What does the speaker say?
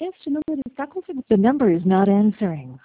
Este número está configurado. The number is not answering.